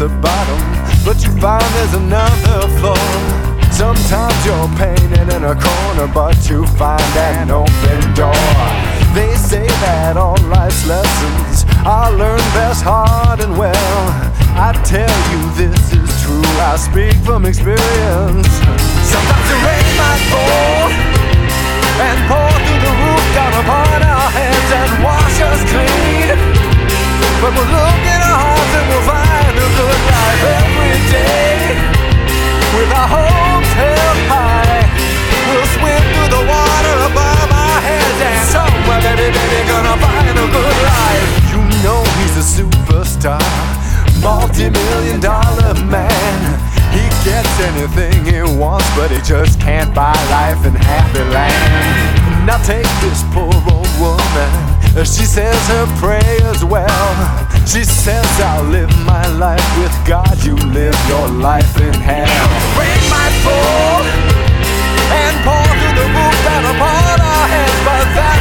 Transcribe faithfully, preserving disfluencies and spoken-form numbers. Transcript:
the bottom, but you find there's another floor. Sometimes you're painted in a corner, but you find an open door. They say that all life's lessons are learned best hard and well. I tell you this is true, I speak from experience. Sometimes the rain might fall and pour through the roof down upon our heads and wash us clean, but we'll look in our hearts and we'll find a good life every day. With our hopes held high, we'll swim through the water above our heads, and somewhere, baby, baby, gonna find a good life. You know he's a superstar, multi-million dollar man. He gets anything he wants, but he just can't buy life in happy land. Now take this poor old woman, she says her prayers well. She says, I'll live my life with God, you live your life in hell. Rain might fall and pour through the roof down upon our heads, but that